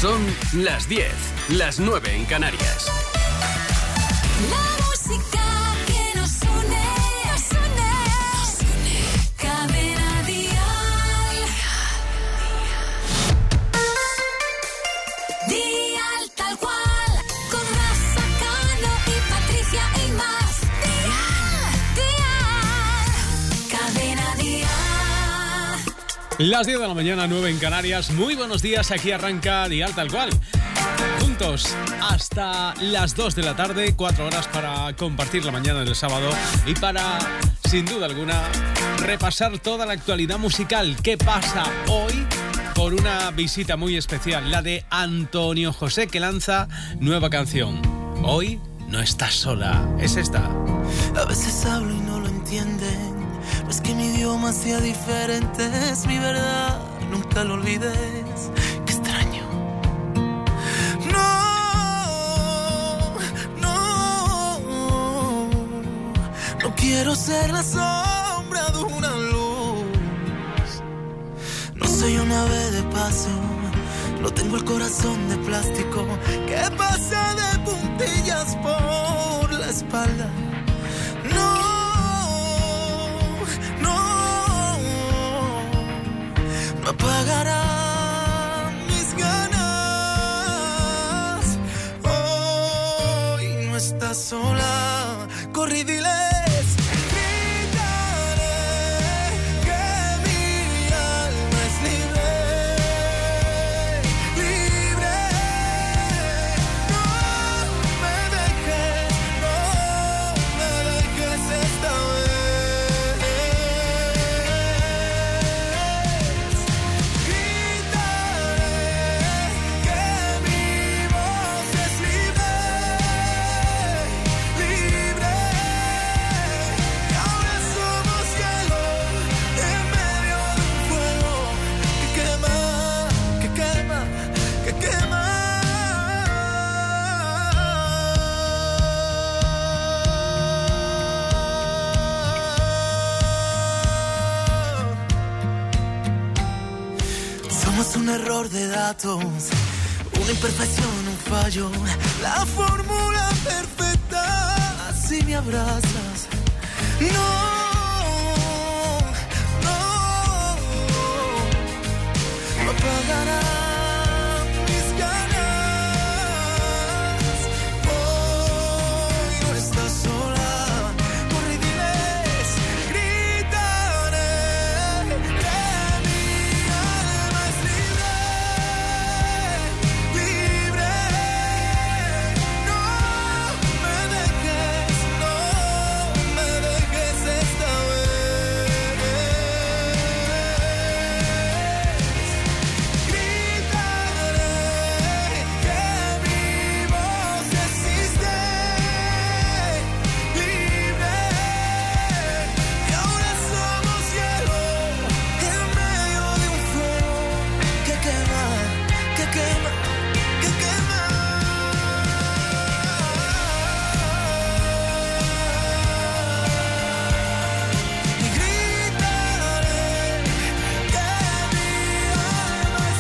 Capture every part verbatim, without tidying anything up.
Son las diez, las nueve en Canarias. La música que nos une, nos une, nos une. Cadena Dial. Dial tal cual, con Rafa Cano y Patricia y más. Dial, Dial, Cadena Dial. Las diez de la mañana, nueve en Canarias. Muy buenos días, aquí arranca Dial tal cual. Juntos hasta las dos de la tarde, cuatro horas para compartir la mañana del sábado y para, sin duda alguna, repasar toda la actualidad musical. ¿Qué pasa hoy? Por una visita muy especial, la de Antonio José, que lanza nueva canción. Hoy no estás sola, es esta. A veces hablo y no lo entienden. No es que mi idioma sea diferente, es mi verdad, nunca lo olvides. Qué extraño. No, no, no quiero ser la sombra de una luz. No soy un ave de paso, no tengo el corazón de plástico que pasa de puntillas por la espalda. No. No apagarán mis ganas. Hoy no estás sola. Corre y diles. Un error de datos, una imperfección, un fallo, la fórmula perfecta, si me abrazas. No, no, no apagará mis ganas. Hoy no estás sola, corre y diles, gritaré que mi alma es libre, no me dejes, no me dejes esta vez. Gritaré que mi voz existe, libre, y ahora somos hielo en medio de un fuego que quema, que quema, que quema. Y gritaré que mi alma es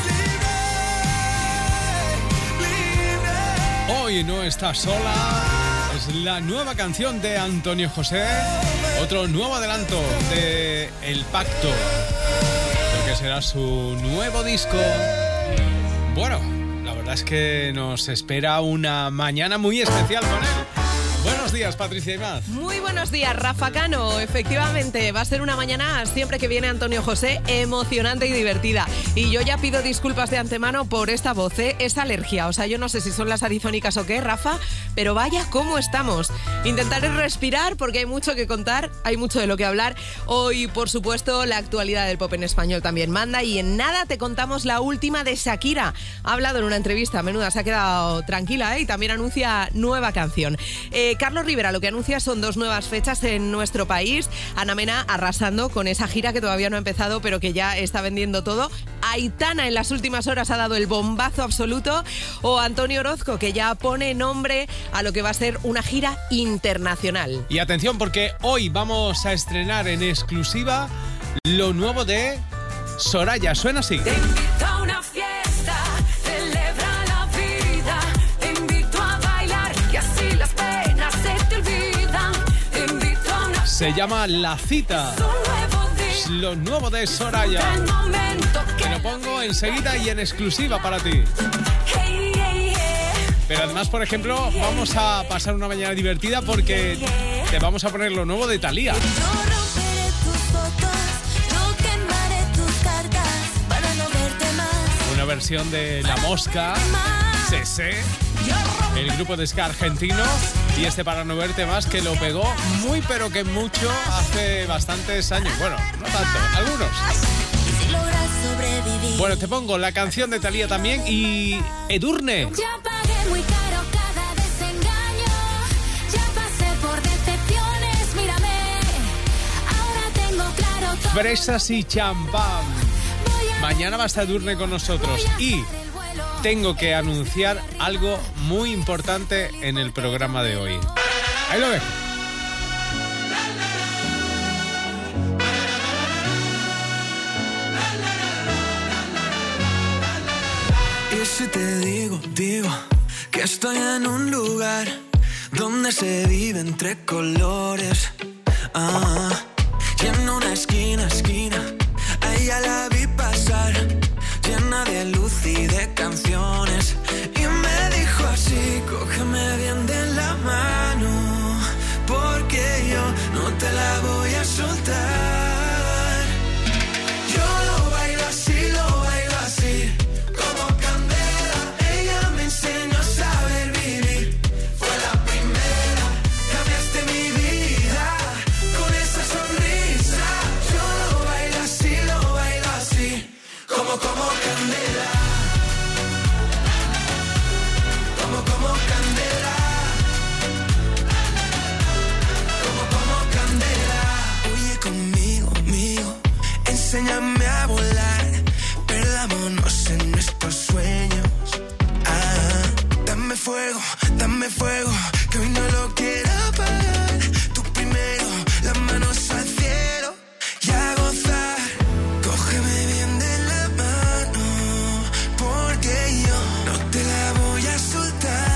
libre, libre. Hoy no estás sola. Es la nueva canción de Antonio José. Otro nuevo adelanto de El Pacto, lo que será su nuevo disco. Bueno, la verdad es que nos espera una mañana muy especial con él. Buenos días, Patricia Imaz. Muy buenos días, Rafa Cano. Efectivamente, va a ser una mañana, siempre que viene Antonio José, emocionante y divertida. Y yo ya pido disculpas de antemano por esta voz, ¿eh? Es alergia. O sea, yo no sé si son las arizónicas o qué, Rafa, pero vaya cómo estamos. Intentaré respirar porque hay mucho que contar, hay mucho de lo que hablar. Hoy, por supuesto, la actualidad del pop en español también manda y en nada te contamos la última de Shakira. Ha hablado en una entrevista, menuda, se ha quedado tranquila, ¿eh? Y también anuncia nueva canción. Eh, Carlos Rivera lo que anuncia son dos nuevas fechas en nuestro país. Ana Mena arrasando con esa gira que todavía no ha empezado, pero que ya está vendiendo todo. Aitana en las últimas horas ha dado el bombazo absoluto. O Antonio Orozco, que ya pone nombre a lo que va a ser una gira internacional. Y atención, porque hoy vamos a estrenar en exclusiva lo nuevo de Soraya. Suena así. Te invito a una fiesta, celebra Se llama La Cita. Es lo nuevo de Soraya. Te lo pongo enseguida y en exclusiva para ti. Pero además, por ejemplo, vamos a pasar una mañana divertida porque te vamos a poner lo nuevo de Thalía. Una versión de La Mosca, C C, el grupo de ska argentino, y este Para no verte más, que lo pegó muy pero que mucho hace bastantes años. Bueno, no tanto, algunos. Bueno, te pongo la canción de Thalía también y Edurne. Ya pagué muy caro cada desengaño, ya pasé por decepciones, mírame, ahora tengo claro todo. Fresas y champán. Mañana va a estar Edurne con nosotros y tengo que anunciar algo muy importante en el programa de hoy. Ahí lo ves. Y si te digo, digo que estoy en un lugar donde se vive entre colores. Ah, y en una esquina, esquina, a ella la vi pasar, llena de luz y de canciones. Y me dijo así, cógeme bien de la mano, porque yo no te la voy a soltar. Yo lo bailo así, lo bailo así, como candela. Ella me enseñó a saber vivir. Fue la primera, cambiaste mi vida con esa sonrisa. Yo lo bailo así, lo bailo así, como, como candela. Como, como candela. Como, como candela. Oye conmigo, conmigo, enséñame a volar, perdámonos en nuestros sueños. Ah, dame fuego, dame fuego, que hoy no lo quiero apagar. Tú primero, las manos al cielo y a gozar. Cógeme bien de la mano, porque yo no te la voy a soltar.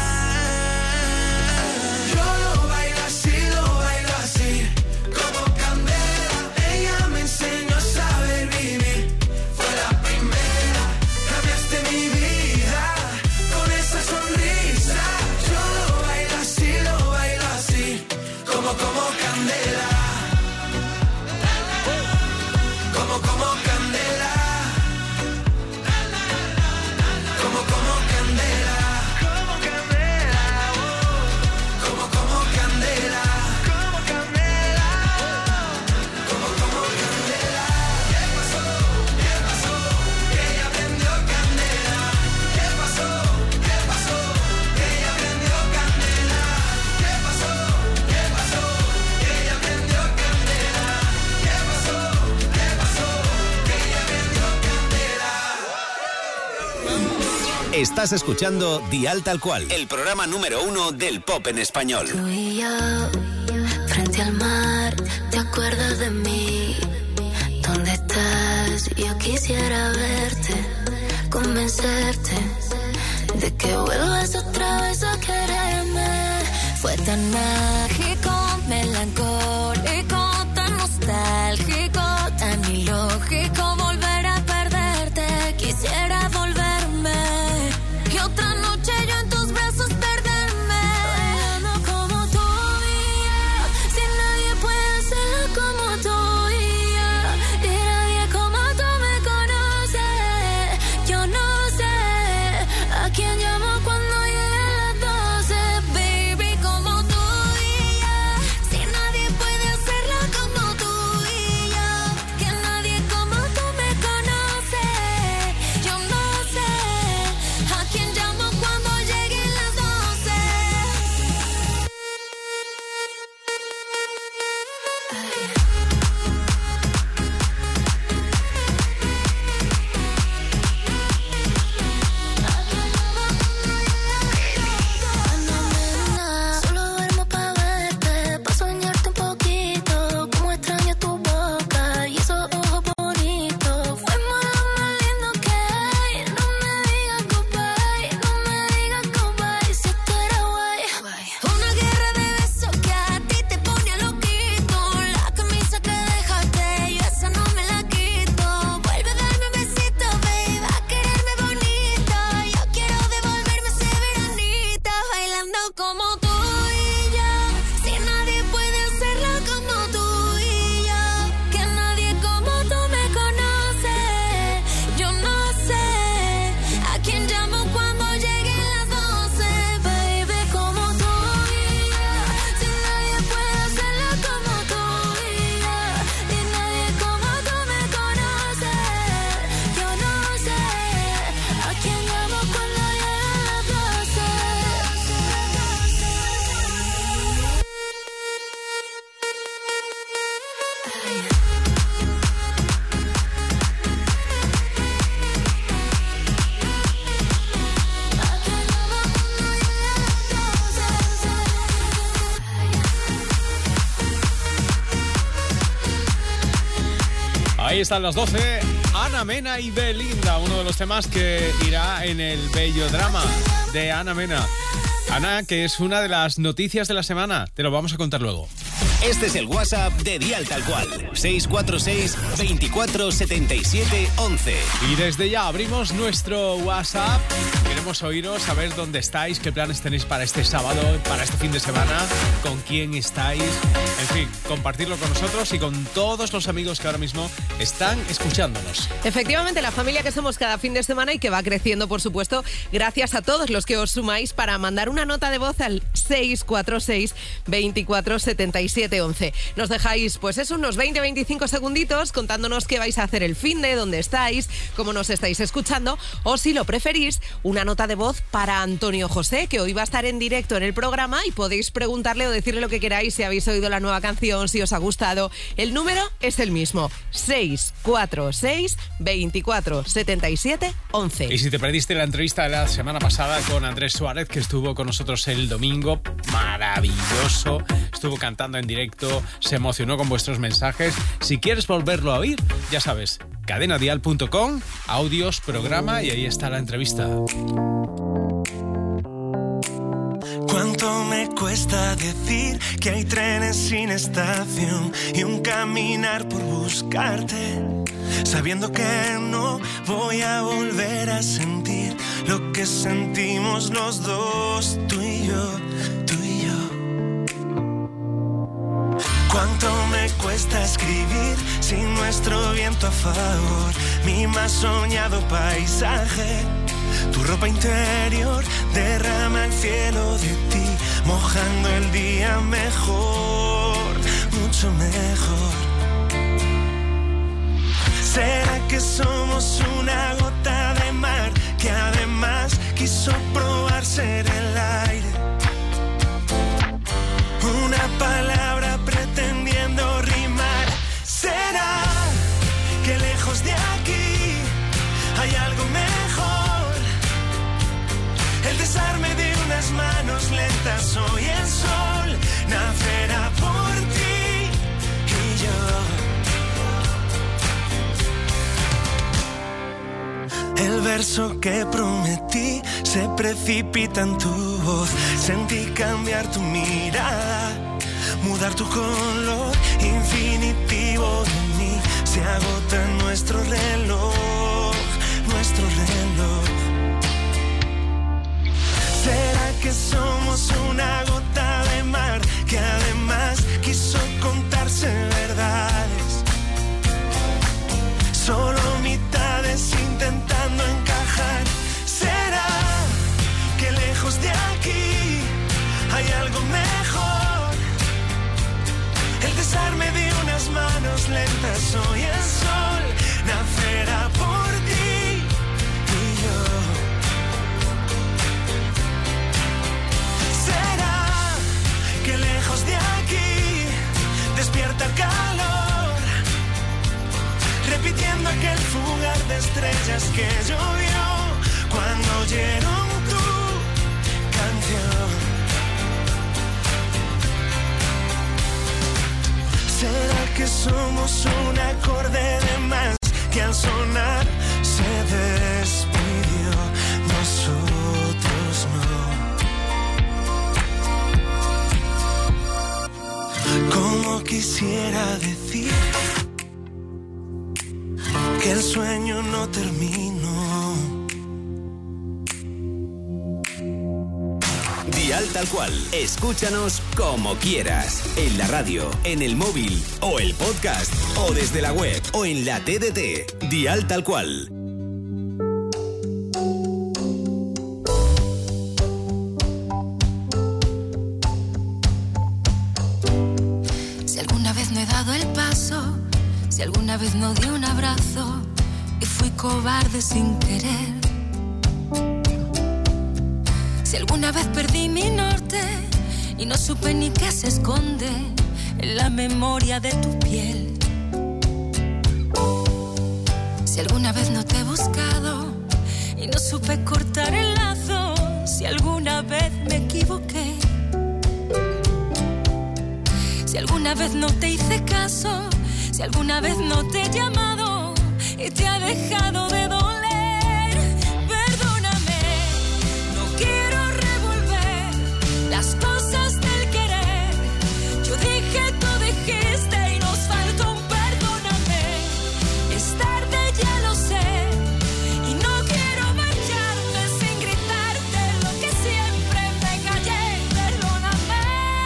Yo lo bailo así, lo bailo así, como candela. Ella me enseñó a saber vivir. Fue la primera, cambiaste mi vida con esa sonrisa. Yo lo bailo así, lo bailo así, como, como candela. Como, como candela. Como, como candela. Como candela. Como, como candela. Como candela. Como, como candela. ¿Qué pasó? ¿Qué pasó? Que ella prendió candela. ¿Qué pasó? ¿Qué pasó? Que ella prendió candela. ¿Qué pasó? ¿Qué pasó? Que ella prendió candela. ¿Qué pasó? ¿Qué pasó? Que ella prendió candela. Estás escuchando Dial Tal Cual, el programa número uno del pop en español. Tú y yo, frente al mar, ¿te acuerdas de mí? ¿Dónde estás? Yo quisiera verte, convencerte de que vuelvas otra vez a quererme. Fue tan mágico, melancólico, tan nostálgico, tan ilógico volver a perderte. Quisiera volverme y otra noche yo en tus brazos perderme. No como tú y yo, si nadie puede hacerlo como tú y yo, y nadie como tú me conoce. Yo no sé a quién llamo cuando lleguen las doce, baby, como tú y yo, si nadie puede hacerlo como tú y yo. Ahí están las doce. Ana Mena y Belinda, uno de los temas que irá en el bello drama de Ana Mena. Ana, que es una de las noticias de la semana. Te lo vamos a contar luego. Este es el WhatsApp de Dial Tal Cual. seis cuatro seis, veinticuatro, setenta y siete, once. Y desde ya abrimos nuestro WhatsApp. Queremos oíros, saber dónde estáis, qué planes tenéis para este sábado, para este fin de semana, con quién estáis. En fin, compartirlo con nosotros y con todos los amigos que ahora mismo están escuchándonos. Efectivamente, la familia que somos cada fin de semana y que va creciendo, por supuesto, gracias a todos los que os sumáis para mandar una nota de voz al seis cuatro seis, veinticuatro, setenta y siete, once. Nos dejáis, pues eso, unos veinte a veinticinco segunditos contándonos qué vais a hacer el fin de, dónde estáis, cómo nos estáis escuchando, o si lo preferís, una nota de voz para Antonio José, que hoy va a estar en directo en el programa y podéis preguntarle o decirle lo que queráis si habéis oído la nueva canción, si os ha gustado. El número es el mismo, seis cuatro seis, veinticuatro, setenta y siete, once. Y si te perdiste la entrevista de la semana pasada con Andrés Suárez, que estuvo con nosotros el domingo, maravilloso, estuvo cantando en directo, se emocionó con vuestros mensajes. Si quieres volverlo a oír, ya sabes, cadena dial punto com, audios, programa, y ahí está la entrevista. Cuánto me cuesta decir que hay trenes sin estación y un caminar por buscarte, sabiendo que no voy a volver a sentir lo que sentimos los dos, tú y yo, tú y yo. Cuánto me cuesta escribir sin nuestro viento a favor, mi más soñado paisaje. Tu ropa interior derrama el cielo de ti, mojando el día mejor, mucho mejor. ¿Será que somos una gota de mar que además quiso probar ser el aire? Una palabra pretendiendo rimar. ¿Será que lejos de aquí hay algo mejor? El desarme de unas manos lentas, hoy el sol nacerá por ti y yo. El verso que prometí se precipita en tu voz. Sentí cambiar tu mirada, mudar tu color infinitivo de mí. Se agota nuestro reloj, nuestro reloj. ¿Será que somos una gota de mar que además quiso contarse verdades? Solo mitades intentando encajar. ¿Será que lejos de aquí hay algo mejor? El desarme de unas manos lentas, hoy el sol nacerá por ti y yo. ¿Será que lejos de aquí despierta el calor, repitiendo aquel fugar de estrellas que llovió cuando oyeron tu canción? ¿Será que somos un acorde de más que al sonar se despidió? Nosotros no. Como quisiera decir que el sueño no terminó. Dial Tal Cual. Escúchanos como quieras. En la radio, en el móvil, o el podcast, o desde la web, o en la T D T. Dial Tal Cual. Si alguna vez no he dado el paso, si alguna vez no di un abrazo y fui cobarde sin querer, si alguna vez perdí mi norte y no supe ni qué se esconde en la memoria de tu piel, si alguna vez no te he buscado y no supe cortar el lazo, si alguna vez me equivoqué, si alguna vez no te hice caso, si alguna vez no te he llamado dejado de doler. Perdóname, no quiero revolver las cosas del querer. Yo dije, tú dijiste y nos faltó un perdóname. Es tarde, ya lo sé, y no quiero marcharme sin gritarte lo que siempre me callé. Perdóname.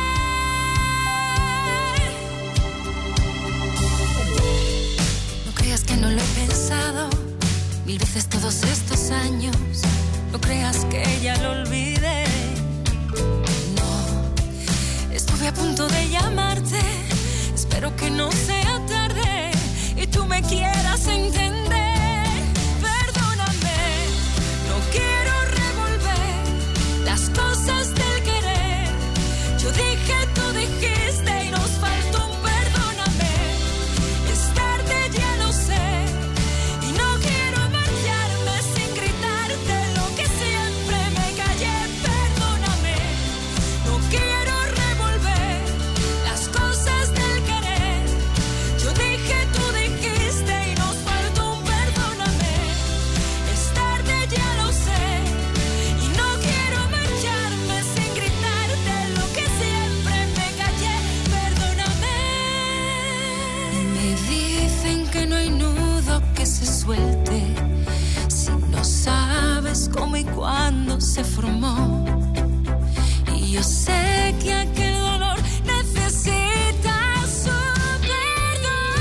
No creas que no lo he pensado mil veces todos estos años. No creas que ya lo olvidé. No, estuve a punto de llamarte. Espero que no sea tarde y tú me quieras entender. Perdóname, no quiero revolver las cosas del querer. Yo dije, tú dijiste y nos faltó un perdóname. Es tarde, ya lo sé, y no quiero marcharme sin gritarte lo que siempre me callé. Perdóname, no quiero revolver las cosas del querer. Yo dije, tú dijiste y nos faltó un perdóname. Es tarde, ya lo sé, y no quiero marcharme sin gritarte lo que siempre me callé. Perdóname. Me dicen que no hay nudo que se suelte si no sabes cómo y cuándo se formó. Y yo sé que aquel dolor necesita su perdón.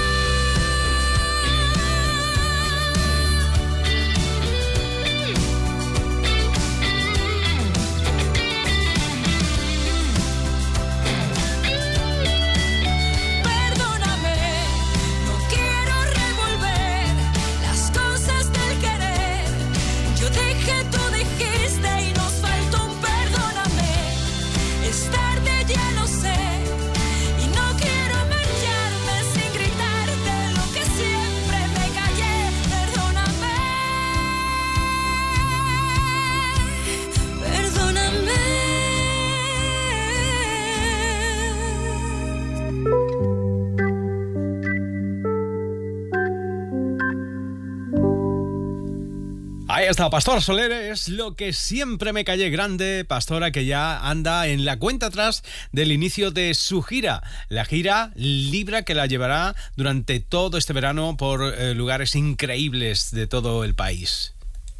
Perdóname, no quiero revolver las cosas del querer. Yo dije, tú dijiste y nos faltó un perdóname. Es tarde, ya lo sé, y no quiero marcharme sin gritarte lo que siempre me callé. Perdóname. Perdóname. Ahí está, Pastora Soler, es lo que siempre me callé. Grande Pastora, que ya anda en la cuenta atrás del inicio de su gira, la gira Libra, que la llevará durante todo este verano por eh, lugares increíbles de todo el país.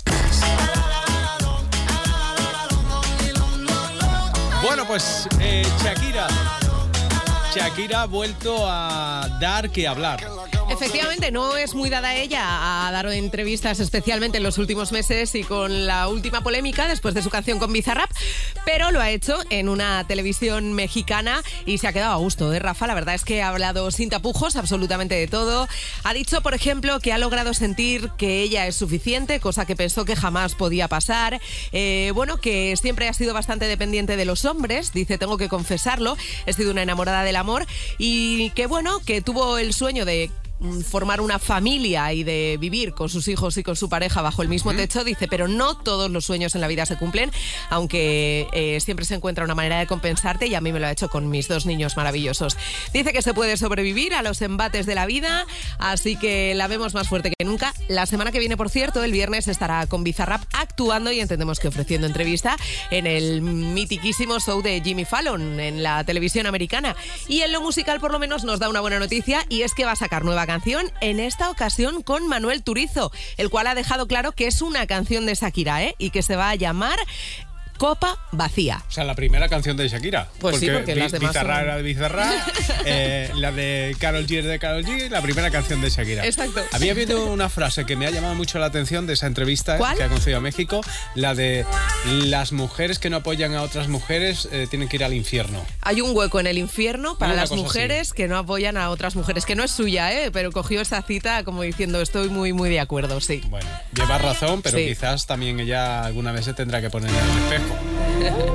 Bueno, pues eh, Shakira Shakira ha vuelto a dar que hablar. Efectivamente, no es muy dada ella a dar entrevistas, especialmente en los últimos meses y con la última polémica después de su canción con Bizarrap, pero lo ha hecho en una televisión mexicana y se ha quedado a gusto, ¿eh, Rafa? La verdad es que ha hablado sin tapujos absolutamente de todo. Ha dicho, por ejemplo, que ha logrado sentir que ella es suficiente, cosa que pensó que jamás podía pasar. Eh, bueno, que siempre ha sido bastante dependiente de los hombres, dice, tengo que confesarlo, he sido una enamorada del amor, y que bueno, que tuvo el sueño de formar una familia y de vivir con sus hijos y con su pareja bajo el mismo techo, dice, pero no todos los sueños en la vida se cumplen, aunque eh, siempre se encuentra una manera de compensarte, y a mí me lo ha hecho con mis dos niños maravillosos. Dice que se puede sobrevivir a los embates de la vida, así que la vemos más fuerte que nunca. La semana que viene, por cierto, el viernes estará con Bizarrap actuando y entendemos que ofreciendo entrevista en el mitiquísimo show de Jimmy Fallon en la televisión americana. Y en lo musical, por lo menos, nos da una buena noticia, y es que va a sacar nueva canción canción, en esta ocasión con Manuel Turizo, el cual ha dejado claro que es una canción de Shakira, ¿eh? Y que se va a llamar Copa Vacía. O sea, la primera canción de Shakira. Pues porque sí, porque las demás Bizarra son... era de Bizarra, eh, la de Karol G es de Karol G, la primera canción de Shakira. Exacto. Había habido una frase que me ha llamado mucho la atención de esa entrevista. ¿Cuál? Que ha concedido a México, la de las mujeres que no apoyan a otras mujeres eh, tienen que ir al infierno. Hay un hueco en el infierno para Una las cosa mujeres así. que no apoyan a otras mujeres, que no es suya, ¿eh? Pero cogió esa cita como diciendo, estoy muy, muy de acuerdo, sí. Bueno, lleva razón, pero Sí. quizás también ella alguna vez se tendrá que poner en el espejo.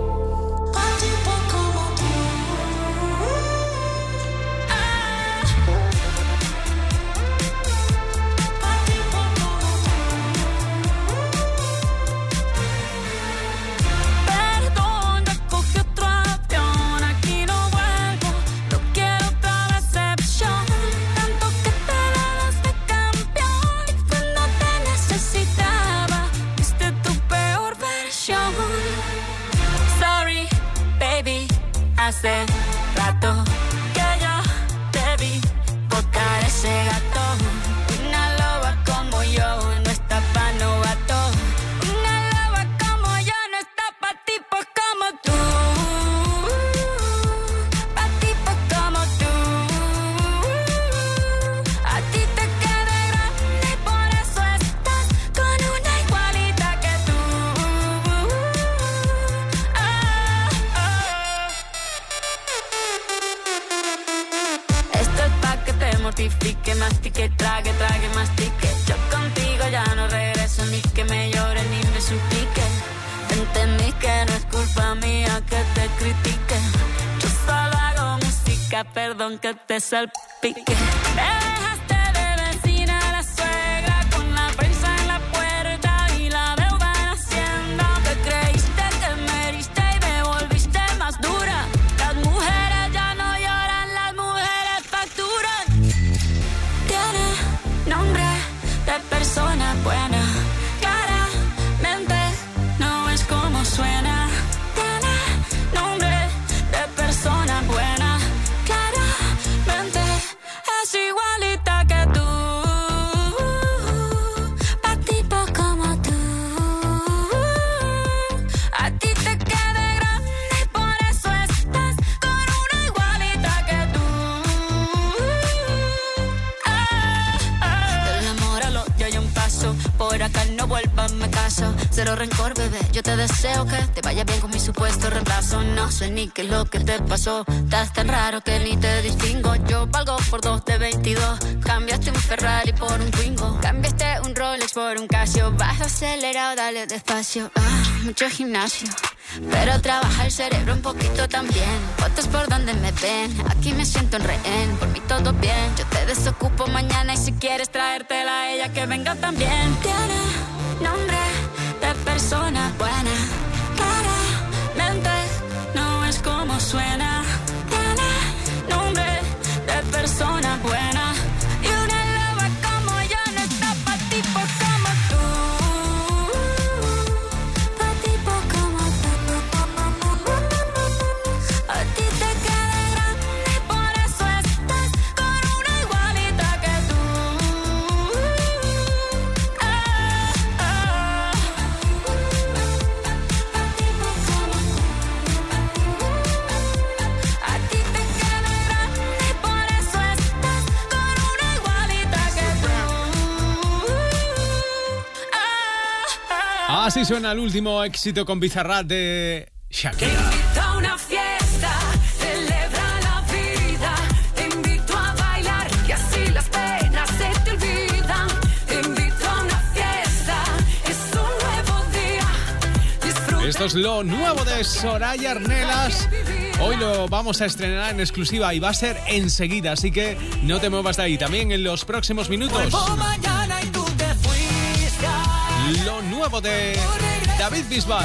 Perdón, ya cogí otro avión, aquí no vuelvo, no quiero otra decepción. Tanto que te das de campeón, fue que mastique. Yo contigo ya no regreso, ni que me llore ni me suplique. Entendí que no es culpa mía que te critique. Yo solo hago música, perdón que te salpique. Me dejaste de vecina a la suegra, con la prensa en la puerta y la deuda en Hacienda. Te creíste que me heriste y me volviste más dura. Las mujeres ya no lloran, las mujeres facturan. Tiene nombre de persona buena, claramente no es como suena. Tiene nombre de persona buena, claramente es igualita que tú. Pa' tipo como tú, a ti te queda grande y por eso estás con una igualita que tú. Ah, ah. Del amor al odio hay un paso, por acá no vuelvas, me caso. Cero rencor, bebé, yo te deseo que te vaya bien con mi supuesto reemplazo. No sé ni qué es lo que te pasó, estás tan raro que ni te distingo. Yo valgo por dos de veintidós, cambiaste un Ferrari por un Twingo. Cambiaste un Rolex por un Casio, vas acelerado, dale despacio. Ah, mucho gimnasio, pero trabaja el cerebro un poquito también. Fotos por donde me ven, aquí me siento en rehén. Por mí todo bien, yo te desocupo mañana y si quieres traértela a ella que venga también. Tiene nombre de persona buena, claramente no es como suena. Tiene nombre de persona buena y una loba como yo no está pa' tipo como tú. Pa' tipo como tú. A ti te queda grande y por eso estás con una igualita que tú. Ah, ah. Pa' tipo como tú. A ti te queda grande y por eso estás con una igualita que tú. Ah, ah. Así suena el último éxito con Bizarrap de Te Shakira. invito a una fiesta, celebra la vida. Te invito a bailar y así las penas se te olvidan. Te invito a una fiesta, es un nuevo día. Disfruta. Esto es lo nuevo de Soraya Arnelas. Hoy lo vamos a estrenar en exclusiva y va a ser enseguida, así que no te muevas de ahí. También en los próximos minutos, Mañana y tú te fuiste. lo nuevo de David Bisbal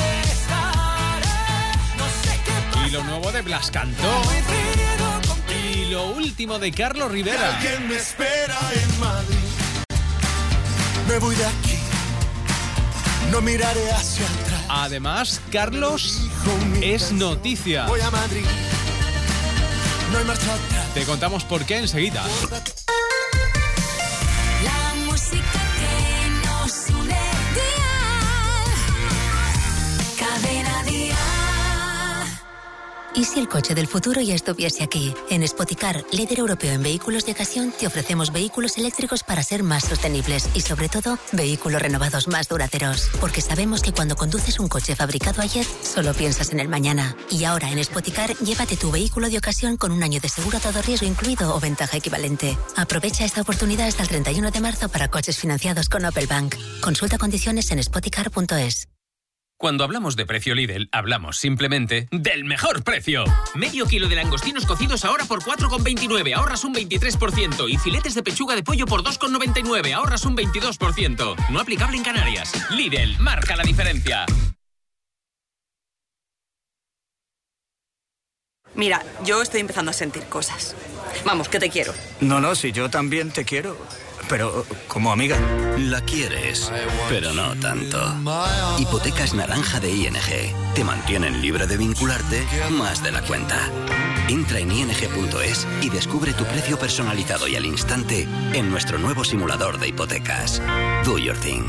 y lo nuevo de Blas Cantó y lo último de Carlos Rivera. Alguien me espera en Madrid. Me voy de aquí. No miraré hacia atrás. Además, Carlos es noticia. Voy a Madrid. No hay marcha atrás. Te contamos por qué enseguida. La música que nos une. Dial. Cadena Dial. ¿Y si el coche del futuro ya estuviese aquí? En Spoticar, líder europeo en vehículos de ocasión, te ofrecemos vehículos eléctricos para ser más sostenibles y, sobre todo, vehículos renovados más duraderos. Porque sabemos que cuando conduces un coche fabricado ayer, solo piensas en el mañana. Y ahora, en Spoticar, llévate tu vehículo de ocasión con un año de seguro a todo riesgo incluido o ventaja equivalente. Aprovecha esta oportunidad hasta el treinta y uno de marzo para coches financiados con Opel Bank. Consulta condiciones en spoticar punto es. Cuando hablamos de precio Lidl, hablamos simplemente del mejor precio. Medio kilo de langostinos cocidos ahora por cuatro con veintinueve, ahorras un veintitrés por ciento. Y filetes de pechuga de pollo por dos con noventa y nueve, ahorras un veintidós por ciento. No aplicable en Canarias. Lidl, marca la diferencia. Mira, yo estoy empezando a sentir cosas. Vamos, que te quiero. No, no, si yo también te quiero. Pero como amiga. La quieres, pero no tanto. Hipotecas naranja de I N G. Te mantienen libre de vincularte más de la cuenta. Entra en i n g punto es y descubre tu precio personalizado y al instante en nuestro nuevo simulador de hipotecas. Do your thing.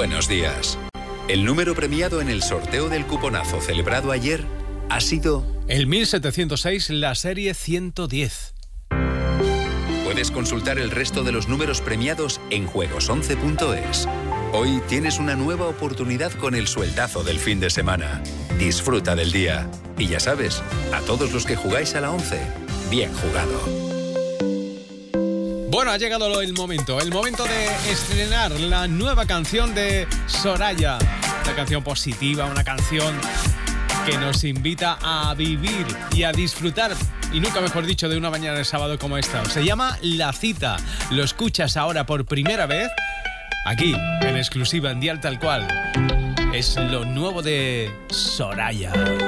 Buenos días. El número premiado en el sorteo del cuponazo celebrado ayer ha sido... El mil setecientos seis, la serie ciento diez. Puedes consultar el resto de los números premiados en juegos once punto es. Hoy tienes una nueva oportunidad con el sueldazo del fin de semana. Disfruta del día. Y ya sabes, a todos los que jugáis a la once, bien jugado. Bueno, ha llegado el momento, el momento de estrenar la nueva canción de Soraya. Una canción positiva, una canción que nos invita a vivir y a disfrutar, y nunca mejor dicho, de una mañana de sábado como esta. Se llama La Cita. Lo escuchas ahora por primera vez, aquí, en exclusiva en Dial Tal Cual. Es lo nuevo de Soraya.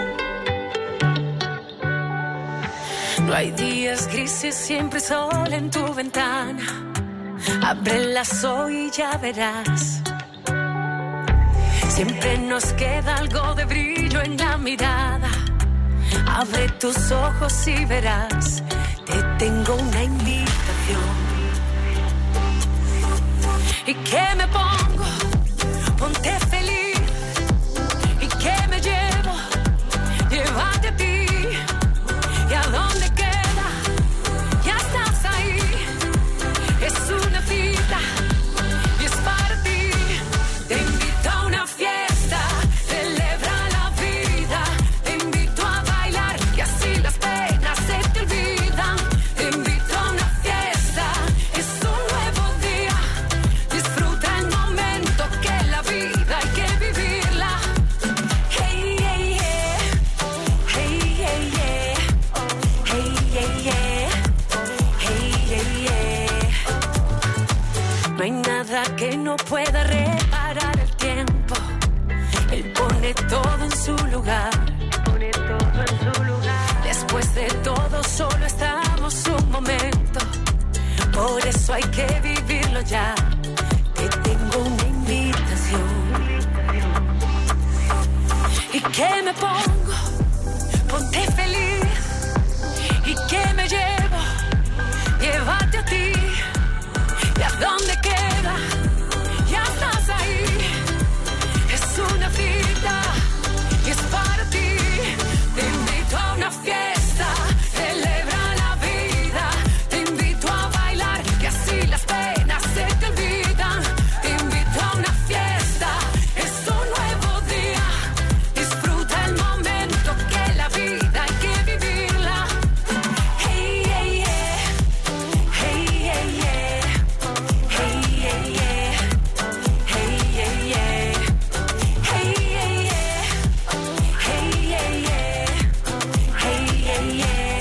No hay días grises, siempre sol en tu ventana. Ábrelas hoy y ya verás. Siempre nos queda algo de brillo en la mirada. Abre tus ojos y verás. Te tengo una invitación. ¿Y qué me pongo? Ponte feliz. ¿Y qué me llevo? Llévate a ti. ¿Y a dónde queda? Ya estás ahí. Es una cita y es para ti. Te invito a una fiesta, celebra la vida. Te invito a bailar y así las penas se te olvidan. Te invito a una fiesta, es un nuevo día. Disfruta el momento, que la vida hay que vivirla. Hey, hey, yeah. Hey, hey, yeah. Hey, hey, yeah. Hey, hey, yeah. No hay nada que no pueda reparar el tiempo. Él pone todo en su lugar. Pone todo en su lugar. Después de todo solo estamos un momento. Por eso hay que vivirlo ya. Te tengo una invitación. ¿Y qué me pongo? Ponte feliz. ¿Y qué me llevo? Llévate a ti. ¿Y a dónde queda? Ya estás ahí. Es una cita y es para ti. Te invito a una fiesta, celebra la vida. Te invito a bailar y así las penas se te olvidan. Te invito a una fiesta, es un nuevo día. Disfruta el momento, que la vida hay que vivirla. Hey, hey, yeah. Hey, hey, yeah. Hey, hey, yeah. Hey, hey, yeah. Hey, hey, yeah. Hey, hey, yeah. Hey, hey, yeah.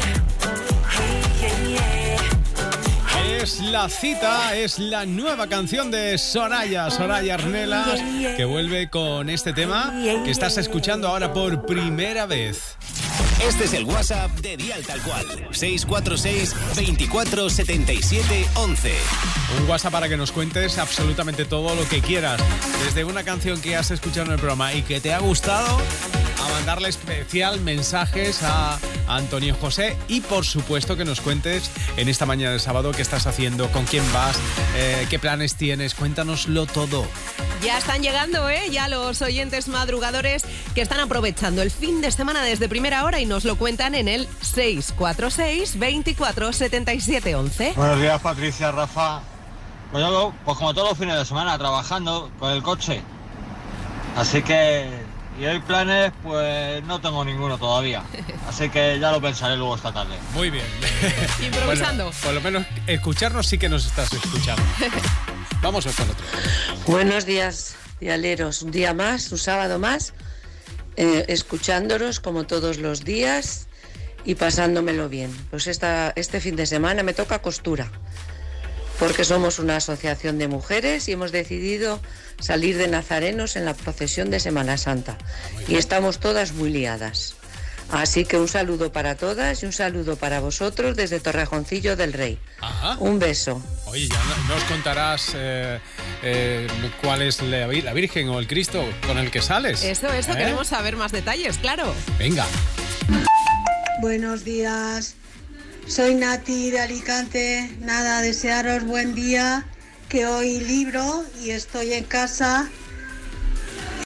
Hey, hey, yeah. Es La Cita, es la nueva canción de Soraya, Soraya Arnelas, que vuelve con este tema que estás escuchando ahora por primera vez. Este es el WhatsApp de Dial Tal Cual. seis cuatro seis, veinticuatro, setenta y siete, once. Un WhatsApp para que nos cuentes absolutamente todo lo que quieras. Desde una canción que has escuchado en el programa y que te ha gustado, a mandarle especial mensajes a Antonio José. Y por supuesto que nos cuentes en esta mañana de sábado qué estás haciendo, con quién vas, eh, qué planes tienes. Cuéntanoslo todo. Ya están llegando, ¿eh? Ya los oyentes madrugadores que están aprovechando el fin de semana desde primera hora y nos lo cuentan en el seis cuatro seis, veinticuatro, setenta y siete, once. Buenos días, Patricia, Rafa. Pues yo, pues como todos los fines de semana, trabajando con el coche. Así que, y hoy planes, pues no tengo ninguno todavía. Así que ya lo pensaré luego esta tarde. Muy bien. Improvisando. Bueno, por lo menos escucharnos sí que nos estás escuchando. Vamos con otro. Buenos días, dialeros. Un día más, un sábado más, eh, escuchándolos como todos los días y pasándomelo bien. Pues esta, este fin de semana me toca costura, porque somos una asociación de mujeres y hemos decidido salir de nazarenos en la procesión de Semana Santa. Y estamos todas muy liadas. Así que un saludo para todas y un saludo para vosotros desde Torrejoncillo del Rey. Ajá. Un beso. Oye, ya nos contarás eh, eh, cuál es la, la Virgen o el Cristo con el que sales. Eso, eso, ¿Eh? Queremos saber más detalles, claro. Venga. Buenos días. Soy Nati de Alicante. Nada, desearos buen día, que hoy libro y estoy en casa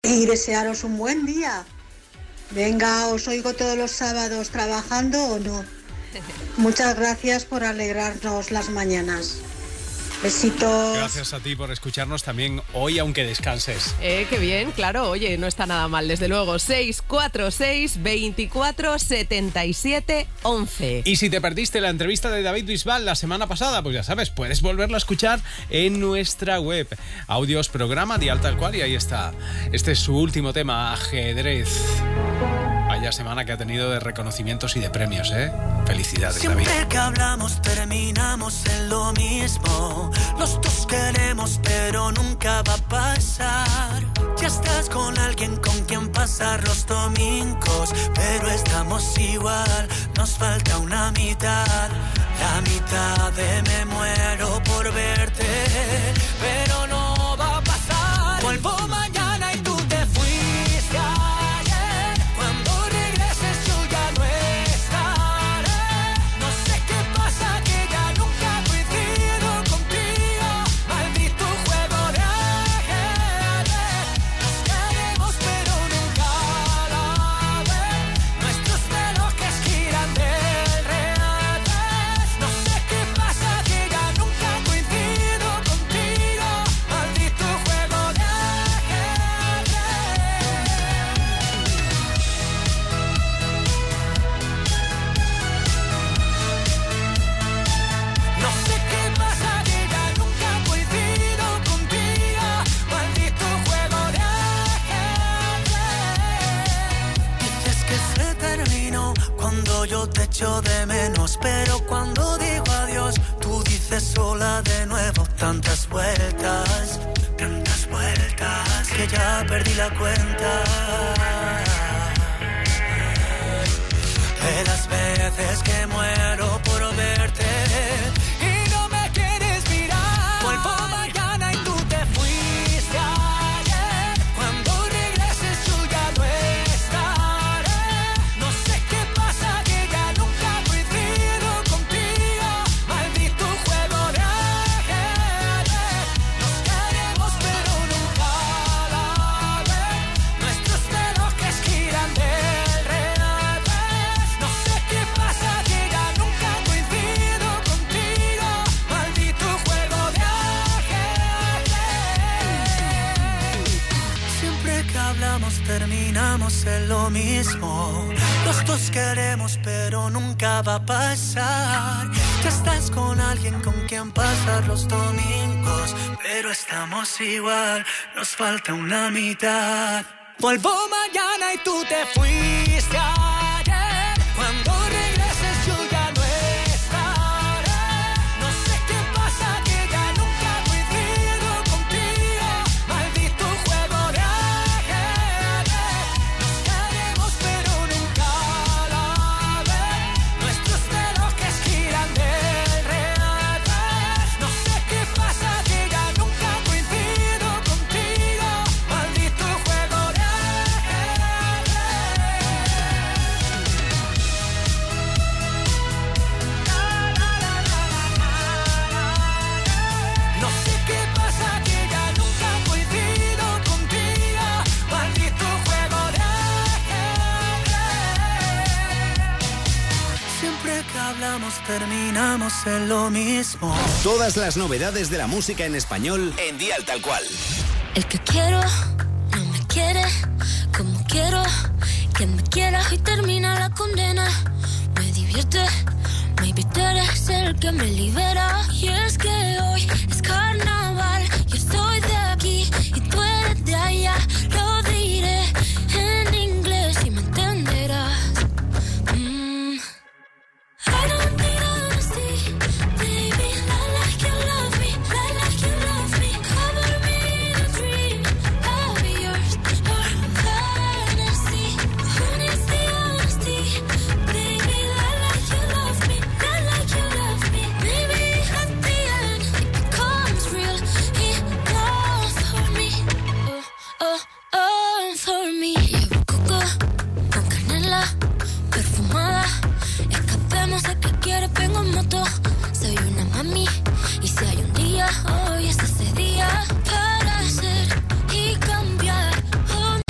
y desearos un buen día. Venga, os oigo todos los sábados trabajando o no. Muchas gracias por alegrarnos las mañanas. Besitos. Gracias a ti por escucharnos también hoy, aunque descanses. Eh, qué bien, claro, oye, no está nada mal, desde luego. seis cuatro seis, veinticuatro, setenta y siete, once. Y si te perdiste la entrevista de David Bisbal la semana pasada, pues ya sabes, puedes volverla a escuchar en nuestra web. Audios programa Dial Tal Cual y ahí está. Este es su último tema, Ajedrez. Vaya semana que ha tenido de reconocimientos y de premios, ¿eh? Felicidades, David. Siempre que hablamos terminamos en lo mismo. Los dos queremos, pero nunca va a pasar. Ya estás con alguien con quien pasar los domingos, pero estamos igual, nos falta una mitad. La mitad de me muero por verte, pero no va a pasar. Vuelvo mañana y tú te fuiste ayer. Cuando regreses yo ya no estaré. No sé qué pasa, que ya nunca coincido contigo. Maldito juego de ajedrez. Nos queremos pero nunca a la vez. Nuestros relojes giran del revés. No sé qué pasa, que ya nunca coincido contigo. Maldito juego de ajedrez. No sé qué pasa, que ya nunca coincido contigo. Maldito juego de ajedrez. Dices que se terminó cuando yo te echo de menos, pero cuando digo adiós, tú dices sola de nuevo. Tantas vueltas, tantas vueltas, que ya perdí la cuenta de las veces que muero por verte y no me quieres mirar. Vuelvo mañana y tú te fuiste ayer. Cuando regreses yo ya no estaré. No sé qué pasa, que ya nunca coincido contigo. Maldito juego de ajedrez. Nos queremos pero nunca a la vez. Nuestros relojes giran del revés. No sé qué pasa, que ya nunca coincido contigo. Maldito juego de ajedrez. Siempre que hablamos terminamos en lo mismo. Los dos queremos pero nunca va a pasar. Ya estás con alguien con quien pasar los domingos, pero estamos igual, nos falta una mitad. Vuelvo mañana y tú te fuiste ayer. Cuando regreses yo ya no estaré. No sé qué pasa, que ya nunca coincido contigo. Maldito juego de ajedrez. Nos queremos pero nunca a la vez. Nuestros relojes giran del revés. No sé qué pasa, que ya nunca coincido contigo. Maldito juego de No sé qué pasa, que ya nunca coincido contigo. Maldito juego de ajedrez. Siempre que hablamos terminamos en lo mismo. Todas las novedades de la música en español en Dial Tal Cual. El que quiero no me quiere como quiero. Quien me quiera y termina la condena. Me divierte, maybe tú eres el que me libera. Y es que hoy es carnaval. Yo soy de aquí y tú eres de allá. Lo diré en inglés y me entenderás. Mm. I don't need honesty, baby. I like you love me, I like you love me. Cover me in a dream, I'll be yours, your fantasy. Who needs the honesty, baby? I like you love me, I like you love me. Maybe at the end it becomes real enough for me. Oh, oh, oh, for me. Llevo coco con canela perfumada. Escapemos a que quieres, vengo en moto. Soy una mami y si hay un día, hoy es ese día para hacer y cambiar.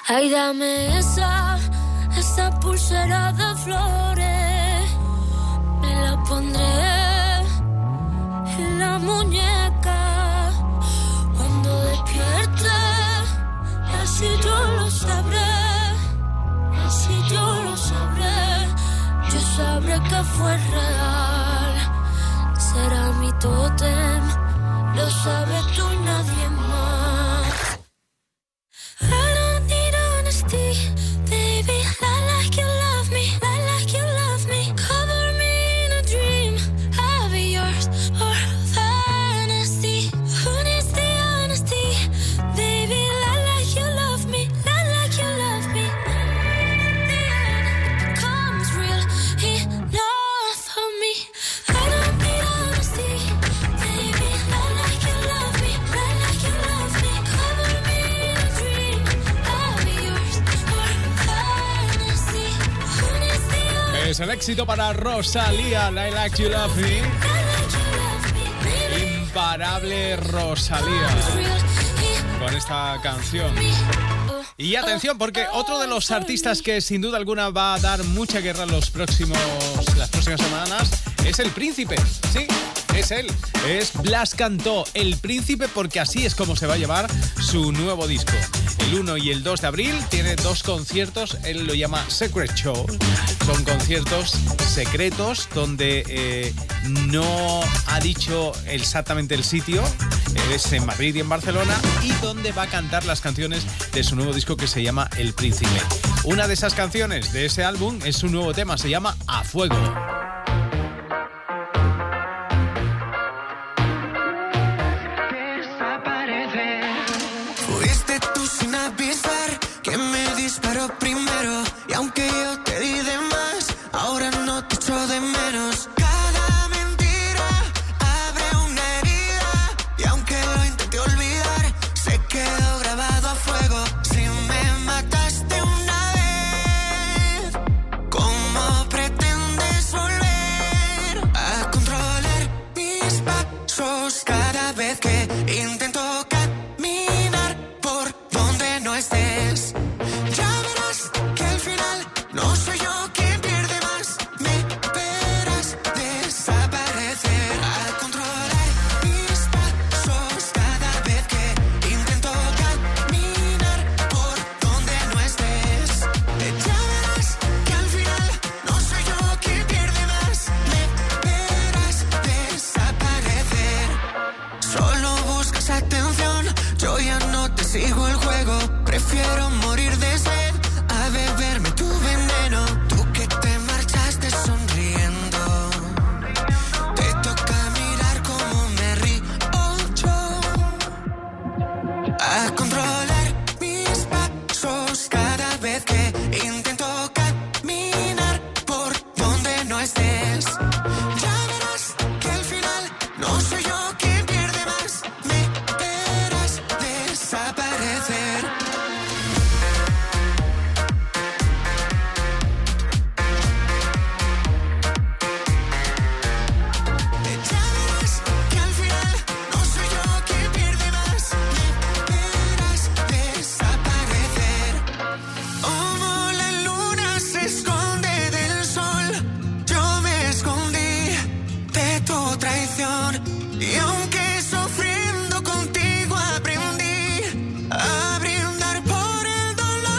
Ay, dame esa, esa pulsera de flores. Me la pondré en la muñeca cuando despierte. Así yo lo sabré, así yo lo sabré. Yo sabré que fue real. Será mi tótem, lo sabes tú y nadie más. I don't need honesty, baby. Lie like you love me, lie like you love me. Cover me in a dream, I'll be yours or fantasy. Who needs the honesty, baby? Lie like you love me, lie like you love me. The end becomes real enough for me. I don't need honesty, baby. Lie like you love me, lie like you love me. Cover me in a dream, I'll be yours or fantasy. Who needs the Es el éxito para Rosalía, I Like You Love Me. Imparable Rosalía con esta canción. Y atención, porque otro de los artistas que sin duda alguna va a dar mucha guerra los próximos, las próximas semanas es El Príncipe. Sí, es él. Es Blas Cantó, El Príncipe, porque así es como se va a llevar su nuevo disco. El uno y el dos de abril tiene dos conciertos, él lo llama Secret Show. Son conciertos secretos donde eh, no ha dicho exactamente el sitio, es en Madrid y en Barcelona, y donde va a cantar las canciones de su nuevo disco que se llama El Príncipe. Una de esas canciones de ese álbum es su nuevo tema, se llama A Fuego. Fuiste tú sin avisar que me disparó primero, y aunque yo te di de más, ahora no te echo de menos. Cada mentira abre una herida, y aunque lo intenté olvidar, se quedó grabado a fuego. Si me mataste una vez, ¿cómo pretendes volver a controlar mis pasos cada vez que intento caminar por donde no estés? Ya verás que al final no soy yo quien pierde más. Me verás desaparecer a controlar mis pasos cada vez que intento caminar por donde no estés. Ya verás que al final no soy yo quien pierde más. Me verás desaparecer. Solo buscas atención, yo ya no te sigo el juego. Prefiero morir de sed a beberme tu veneno. Tú que te marchaste sonriendo, te toca mirar cómo me río yo. A controlar mis pasos cada vez que intento caminar por donde no estés. Ya verás que al final no soy yo quien pierde más. Me verás desaparecer. Ya verás que al final no soy yo quien pierde más. Me verás desaparecer. Como la luna se esconde del sol, yo me escondí de tu traición. Y aunque sufriendo contigo aprendí a brindar por el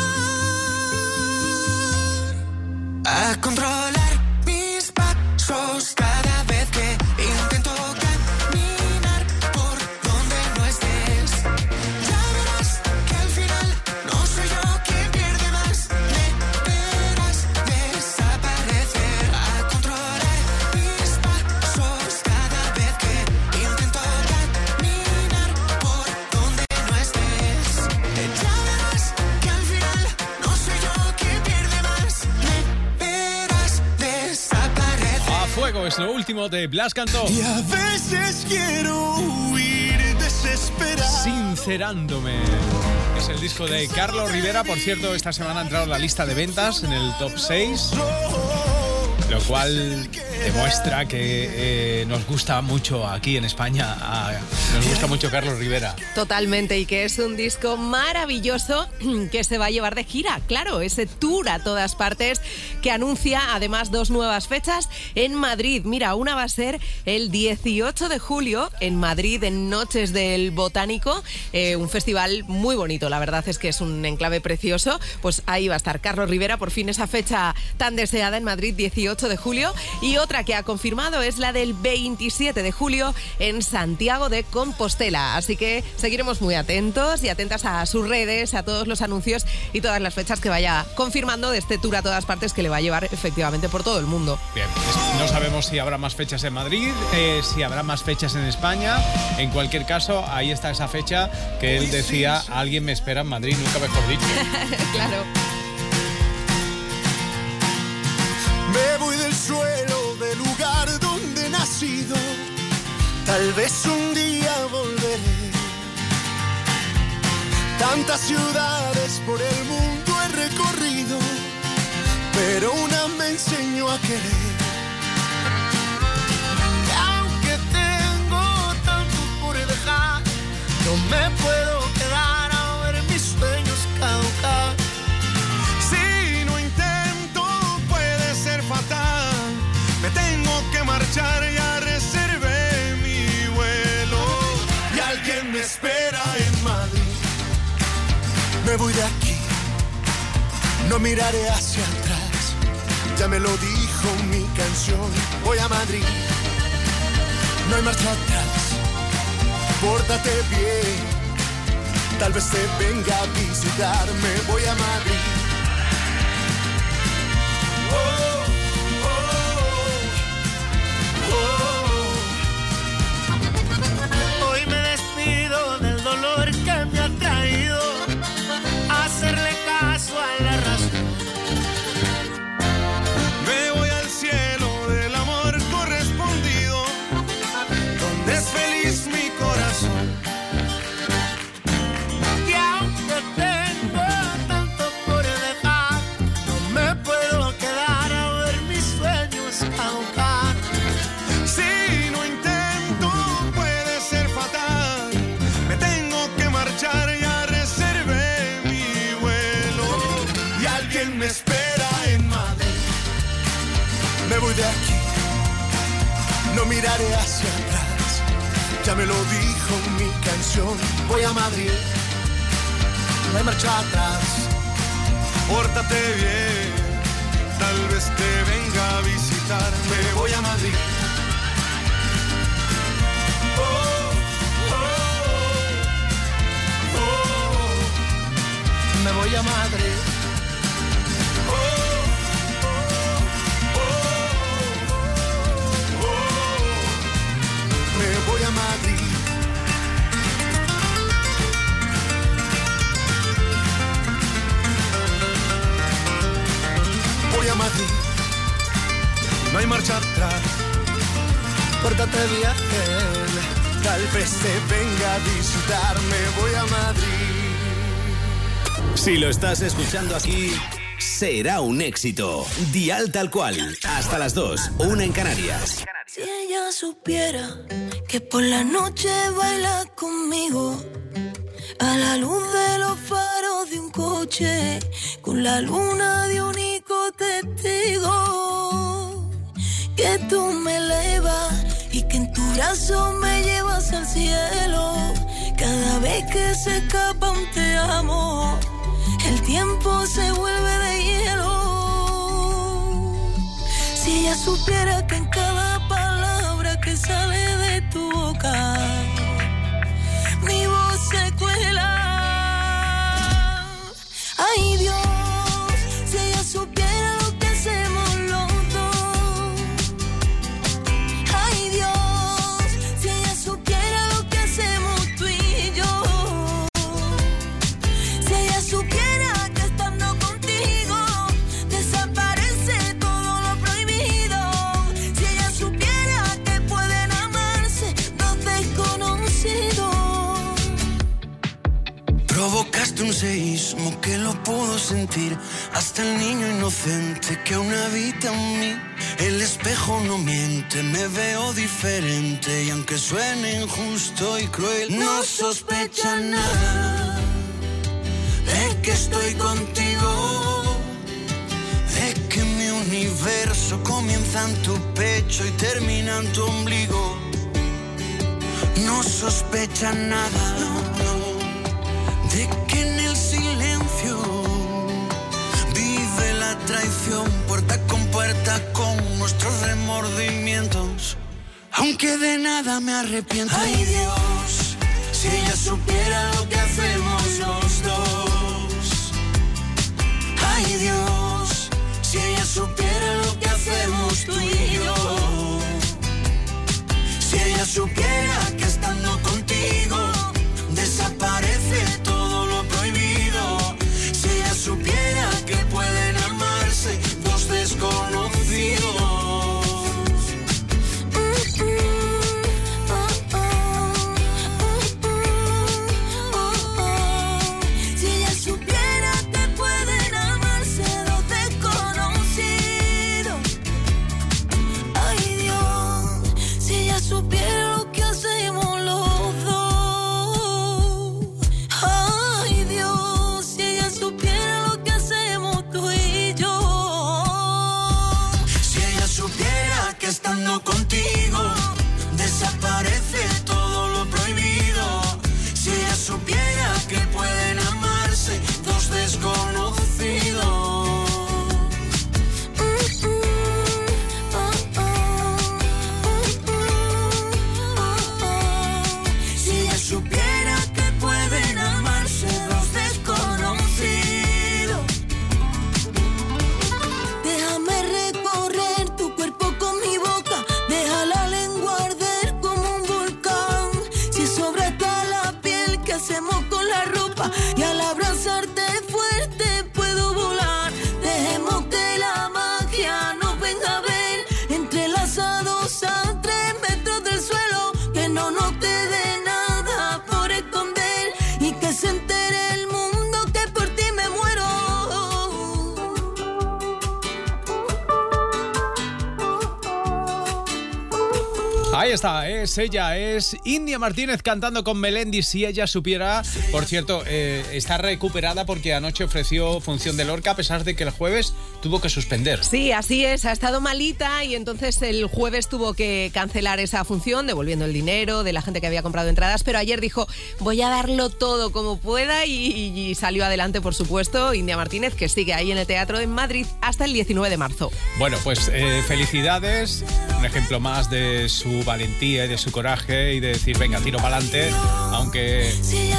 dolor, a controlar mis pasos cada vez que intento caminar por donde no estés. Ya verás que al final no soy yo quien pierde más. Me verás desaparecer a controlar mis pasos cada vez que intento caminar por donde no estés. Ya verás que al final no soy yo quien pierde más. Me verás desaparecer. A Fuego es lo último de Blas Cantó. Y a veces quiero huir desesperado. Sincerándome. Es el disco de Carlos Rivera. Por cierto, esta semana ha entrado en la lista de ventas en el top seis, lo cual demuestra que eh, nos gusta mucho aquí en España, a, nos gusta mucho Carlos Rivera. Totalmente, y que es un disco maravilloso que se va a llevar de gira, claro, ese tour a todas partes que anuncia además dos nuevas fechas en Madrid. Mira, una va a ser el dieciocho de julio en Madrid, en Noches del Botánico, eh, un festival muy bonito, la verdad es que es un enclave precioso. Pues ahí va a estar Carlos Rivera, por fin esa fecha tan deseada en Madrid, dieciocho de julio. Y otra que ha confirmado es la del veintisiete de julio en Santiago de Compostela. Así que seguiremos muy atentos y atentas a sus redes, a todos los anuncios y todas las fechas que vaya confirmando de este tour a todas partes que le va a llevar efectivamente por todo el mundo. Bien, no sabemos si habrá más fechas en Madrid, eh, si habrá más fechas en España. En cualquier caso, ahí está esa fecha que él decía, alguien me espera en Madrid, nunca mejor dicho. Claro. Me voy del suelo, del lugar donde he nacido. Tal vez un día volveré. Tantas ciudades por el mundo he recorrido, pero una me enseñó a querer. Y aunque tengo tanto por dejar, no me puedo quedar a ver mis sueños caducar. Si no intento puede ser fatal. Me tengo que marchar, ya reservé mi vuelo. Y alguien me espera en Madrid. Me voy de aquí, no miraré hacia atrás. Ya me lo dijo mi canción. Voy a Madrid, no hay marcha atrás. Pórtate bien, tal vez te venga a visitarme. Voy a Madrid. Oh, oh, oh. Hoy me despido del dolor que me ha traído hacerle caso a la razón. Me voy al cielo del amor correspondido, donde es feliz mi corazón. Y aunque tengo tanto por dejar, no me puedo quedar a ver mis sueños caducar. Si no intento puede ser fatal. Me tengo que marchar, ya reservé mi vuelo. Y alguien me espera en Madrid. Me voy de aquí, no miraré hacia atrás. Ya me lo dijo mi canción. Voy a Madrid, no hay marcha atrás. Pórtate bien, tal vez te venga a visitar. Me voy a Madrid. Oh, oh, oh. Me voy a Madrid. Oh, oh, oh, oh. Me voy a Madrid. Voy a Madrid, no hay marcha atrás. Pórtate bien, tal vez te venga a visitarme. Voy a Madrid. Si lo estás escuchando aquí, será un éxito. Dial tal cual. Hasta las dos, una en Canarias. Si ella supiera que por la noche baila conmigo, a la luz de los faros de un coche, con la luna de único testigo, que tú me elevas y que en tu brazo me llevas al cielo. Cada vez que se escapa un te amo, el tiempo se vuelve de hielo. Si ella supiera que en cada palabra que sale de tu boca, mi voz se cuela. Ay Dios, si ella supiera lo que hacemos los dos. Ay Dios, si ella supiera lo que hacemos tú y yo. Si ella supiera que estando contigo desaparece todo lo prohibido. Si ella supiera que pueden amarse dos desconocidos. Provocaste un seísmo que lo pudo sentir hasta el niño inocente que aún habita en mí. El espejo no miente, me veo diferente y aunque suene injusto y cruel, no sospecha nada de que estoy contigo, de que mi universo comienza en tu pecho y termina en tu ombligo. No sospecha nada, no, de que en el silencio vive la traición, puerta con puerta con nuestros remordimientos. Aunque de nada me arrepiento. Ay Dios, si ella supiera lo que hacemos los dos. Ay Dios, si ella supiera lo que hacemos tú y yo. Si ella supiera que estando contigo desaparece todo lo prohibido. Si ella supiera que pueden amarse dos desconocidos. Si ella supiera que pueden amarse dos desconocidos. Ay Dios, si ella supiera lo que hacemos los dos. Ay Dios, si ella supiera lo que hacemos tú y yo. Si ella supiera que estando contigo desaparece todo lo prohibido. Si ella supiera que pueden amarse dos desconocidos. Si ella supiera que pueden amarse dos desconocidos. Déjame recorrer tu cuerpo con mi boca. Deja la lengua arder como un volcán. Si sobra está la piel, ¿qué hacemos con la ropa? Y al abrazarte fuerte puedo volar. Dejemos que la magia nos venga a ver. Entrelazados a tres metros del suelo. Que no nos quede nada por esconder. Y que se entere el mundo que por ti me muero. Ahí está, es ella, es India Martínez cantando con Melendi. Si ella supiera. Por cierto, eh, está recuperada porque anoche ofreció función de Lorca a pesar de que el jueves tuvo que suspender. Sí, así es, ha estado malita y entonces el jueves tuvo que cancelar esa función, devolviendo el dinero de la gente que había comprado entradas, pero ayer dijo, voy a darlo todo como pueda y, y salió adelante, por supuesto, India Martínez, que sigue ahí en el teatro en Madrid hasta el diecinueve de marzo. Bueno, pues eh, felicidades, un ejemplo más de su valentía y de su coraje y de decir, venga, tiro para adelante, aunque esté,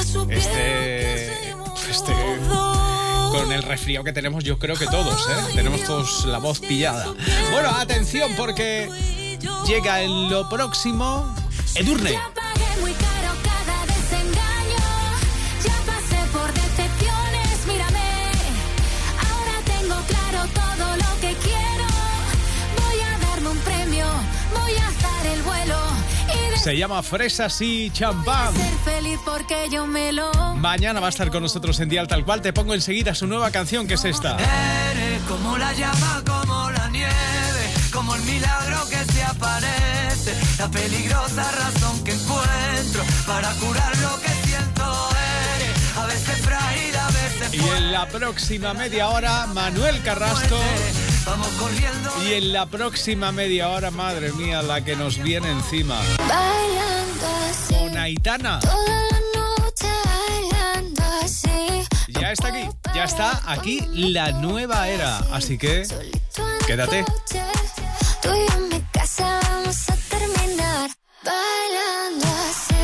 esté con el resfriado que tenemos, yo creo que todos, ¿eh? Tenemos todos la voz pillada. Bueno, atención, porque llega en lo próximo Edurne. Muy caro cada desengaño. Ya pasé por decepciones, mírame. Ahora tengo claro todo lo que quiero. Voy a darme un premio, voy a dar el vuelo. Se llama Fresas y Champán. Ser feliz porque yo me lo... Mañana va a estar con nosotros en Dial Tal Cual. Te pongo enseguida su nueva canción, que es esta. Eres como la llama, como la nieve, como el milagro que se aparece, la peligrosa razón que encuentro para curar lo que siento. Eres a veces frágil, a veces Y en la próxima media hora, Manuel Carrasco. vamos corriendo. Y en la próxima media hora, madre mía, la que nos viene encima. Bailando así, Con Aitana. toda la noche bailando así. Ya está aquí, ya está aquí la nueva era. Así que, quédate. Tú y yo en mi casa vamos a terminar bailando así.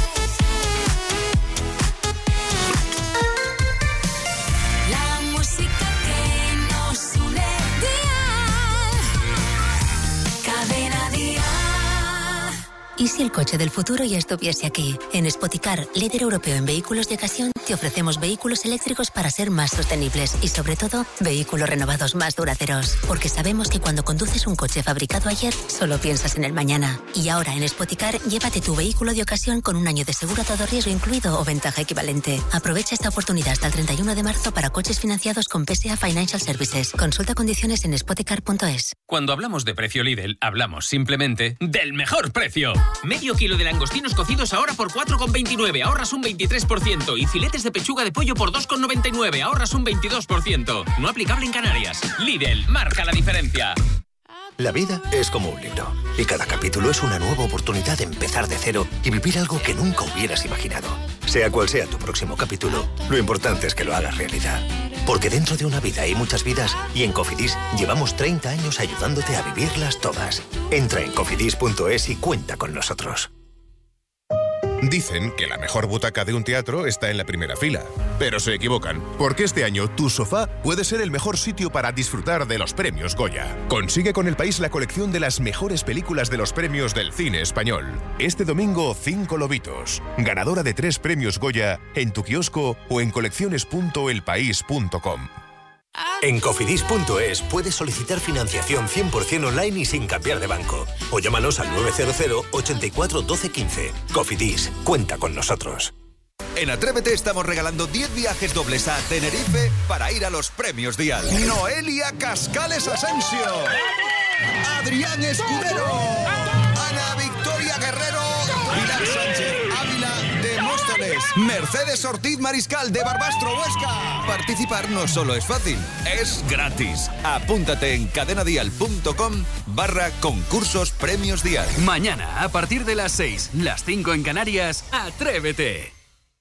La música que nos une, Dial, Cadena Dial. Y ¿Y si el coche del futuro ya estuviese aquí? En Spoticar, líder europeo en vehículos de ocasión, te ofrecemos vehículos eléctricos para ser más sostenibles y, sobre todo, vehículos renovados más duraderos. Porque sabemos que cuando conduces un coche fabricado ayer, solo piensas en el mañana. Y ahora en Spoticar, llévate tu vehículo de ocasión con un año de seguro a todo riesgo incluido o ventaja equivalente. Aprovecha esta oportunidad hasta el treinta y uno de marzo para coches financiados con P S A Financial Services. Consulta condiciones en spoticar punto es. Cuando hablamos de precio Lidl, hablamos simplemente del mejor precio. Medio kilo de langostinos cocidos ahora por cuatro con veintinueve, ahorras un veintitrés por ciento. Y filetes de pechuga de pollo por dos con noventa y nueve, ahorras un veintidós por ciento. No aplicable en Canarias. Lidl, marca la diferencia. La vida es como un libro, y cada capítulo es una nueva oportunidad de empezar de cero y vivir algo que nunca hubieras imaginado. Sea cual sea tu próximo capítulo, lo importante es que lo hagas realidad. Porque dentro de una vida hay muchas vidas, y en Cofidis llevamos treinta años ayudándote a vivirlas todas. Entra en cofidis punto es y cuenta con nosotros. Dicen que la mejor butaca de un teatro está en la primera fila, pero se equivocan, porque este año tu sofá puede ser el mejor sitio para disfrutar de los premios Goya. Consigue con El País la colección de las mejores películas de los premios del cine español. Este domingo, Cinco Lobitos, ganadora de tres premios Goya en tu kiosco o en colecciones punto el país punto com. En cofidis punto es puedes solicitar financiación cien por ciento online y sin cambiar de banco. O llámanos al nueve cero cero, ochenta y cuatro, doce, quince. Cofidis, cuenta con nosotros. En Atrévete estamos regalando diez viajes dobles a Tenerife para ir a los premios Dial. Noelia Cascales Asensio, Adrián Escudero, Ana Victoria Guerrero, Pilar Sánchez Ávila de Móstoles, Mercedes Ortiz Mariscal de Barbastro, Huesca. Participar no solo es fácil, es gratis. Apúntate en cadenadial punto com barra concursos premios Dial. Mañana, a partir de las seis, las cinco en Canarias, Atrévete.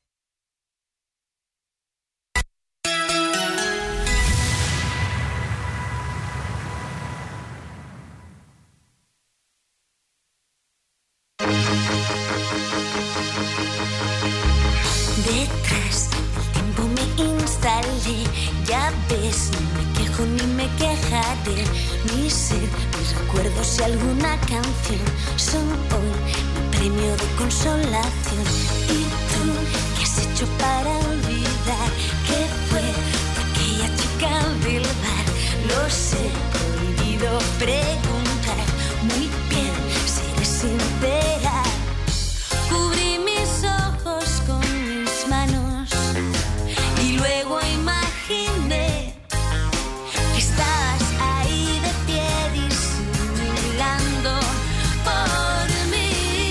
Detrás del tiempo me instalé, ya ves, no me quejo ni me quejaré. Mi ser, mis recuerdos y alguna canción son hoy mi premio de consolación. ¿Y tú qué has hecho para olvidar que fue aquella chica del bar? Lo sé, prohibido preguntar. Muy bien, seré sincera. Cubrí mis ojos con mis manos y luego imaginé que estabas ahí de pie disimulando por mí.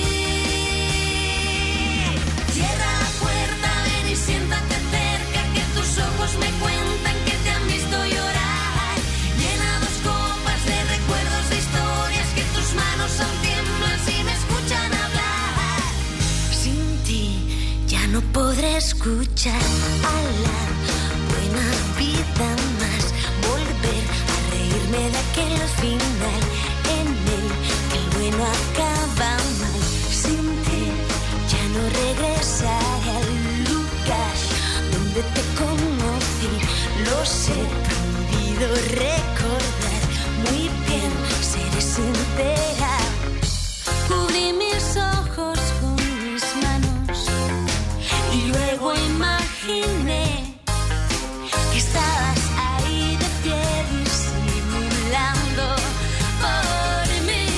Cierra la puerta, ven y siéntate cerca, que tus ojos me cuentan que te han visto llorar. Llena dos copas de recuerdos, de historias, que tus manos aún tiemblan si me escuchan hablar. Sin ti ya no podré escuchar a la buena vida más, volver a reírme de aquel final en el que el bueno acaba mal. Sin ti ya no regresaré al lugar donde te conocí. Lo sé, prohibido recordar. Muy bien, seré sincera. Cubrí mis ojos con mis manos y luego imaginé que estabas ahí de pie disimulando por mí.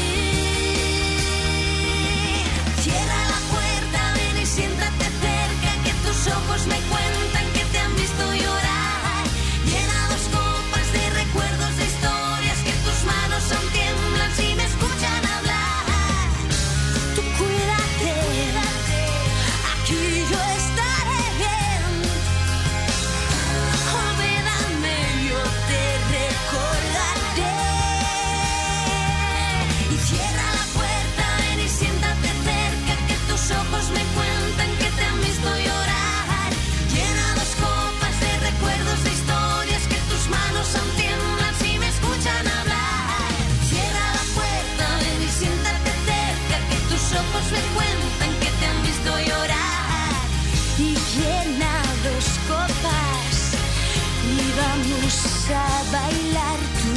Cierra la puerta, ven y siéntate cerca, que tus ojos me cuentan que te han visto llorar. Llena dos copas de recuerdos, de historias, que tus manos aún tiemblan si me escuchan hablar. Tú cuídate, aquí yo estaré bien. Olvídame, yo te recordaré. Y cierra la puerta, ven y siéntate cerca, que tus ojos me cuentan que te han visto llorar. Llena dos copas de recuerdos, de historias, que tus manos aún tiemblan si me escuchan hablar. Cierra la puerta, ven y siéntate cerca, que tus ojos me cuentan que te han visto llorar. Y llena dos copas y vamos a bailar tú